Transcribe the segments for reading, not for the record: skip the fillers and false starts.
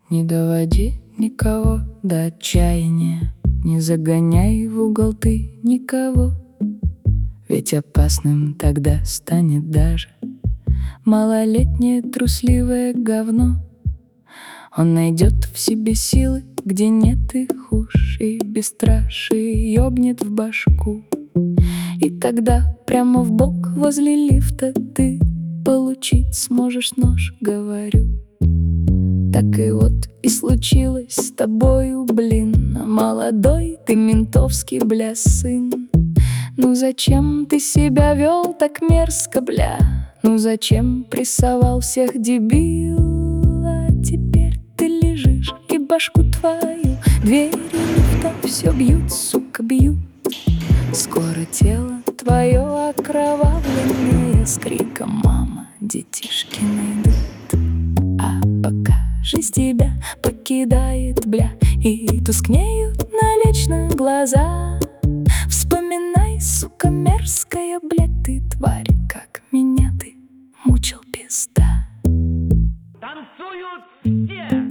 Не доводи никого до отчаяния, не загоняй в угол ты никого. Ведь опасным тогда станет даже малолетнее трусливое говно. Он найдет в себе силы, где нет их уж, и бесстрашие ёбнет в башку. И тогда прямо в бок возле лифта ты получить сможешь нож, говорю. Так и вот и случилось с тобою, блин. А молодой ты ментовский, бля, сын. Ну зачем ты себя вел так мерзко, бля? Ну зачем прессовал всех, дебил? А теперь ты лежишь, и башку твою двери лифта все бьют, сука, бьют. Скоро тело твое окровавленное с криком «Мама, детишки найдут». А пока жизнь тебя покидает, бля, и тускнеют навечно глаза. Вспоминай, сука, мерзкая, блядь, ты тварь, как меня ты мучил, пизда. Танцуют все!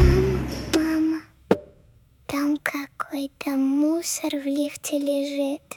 Какой-то мусор в лифте лежит.